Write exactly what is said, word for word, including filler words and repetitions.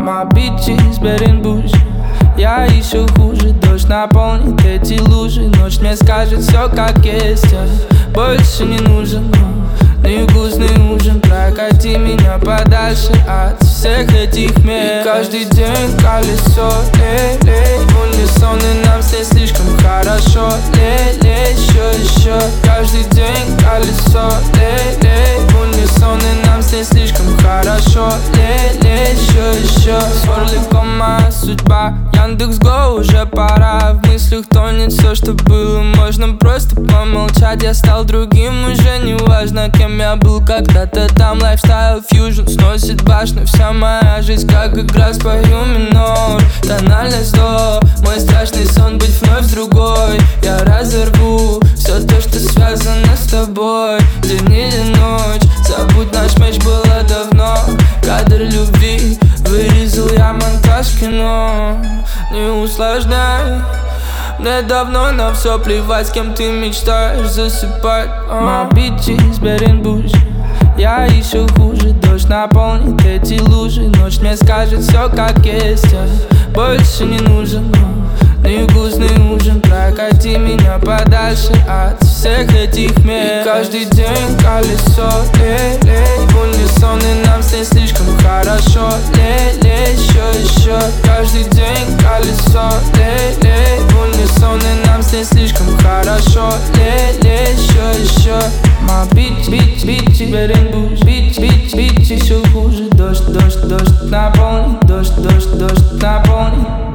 Мама, bitches, берем буш. Я еще хуже, дождь наполнит эти лужи. Ночь мне скажет все как есть, я больше не нужен. Невкусный ужин, прокати меня подальше от всех этих мест. И каждый день колесо, лей-лей, в унисон, и нам все слишком хорошо. Лей-лей, еще, еще. Каждый день колесо, лей-лей, в унисон, и нам все слишком хорошо. Лей-лей, еще, еще. Сверликом моя судьба, Яндекс.Го, уже пора. В мыслях тонет все, что было. Можно просто помолчать. Я стал другим, уже не важно, кем я был когда-то там. Лайфстайл фьюжн сносит башню. Вся моя жизнь как игра, спою минор. Тональность до. Мой страшный сон быть вновь другой. Я разорву все то, что связано с тобой. День или ночь, забудь, наш матч было давно. Кадр любви вырезал я, монтаж кино. Не усложняй, мне давно на все плевать, с кем ты мечтаешь засыпать. My bitches, берем буш. Я еще хуже, дождь наполнит эти лужи. Ночь мне скажет все как есть, я больше не нужен. Невкусный ужин, прокати меня подальше от всех этих мест. И каждый день колесо, лей-лей, в унисон, и нам все слишком хорошо. Лей-лей, еще, еще. Каждый день колесо, лей-лей, в унисон, и нам все слишком хорошо. Лей-лей, еще, еще. My bitch, bitch, bitch, берем буш. Bitch, bitch, bitch, еще хуже. Дождь, дождь, дождь наполнит. Дождь, дождь, дождь наполнит.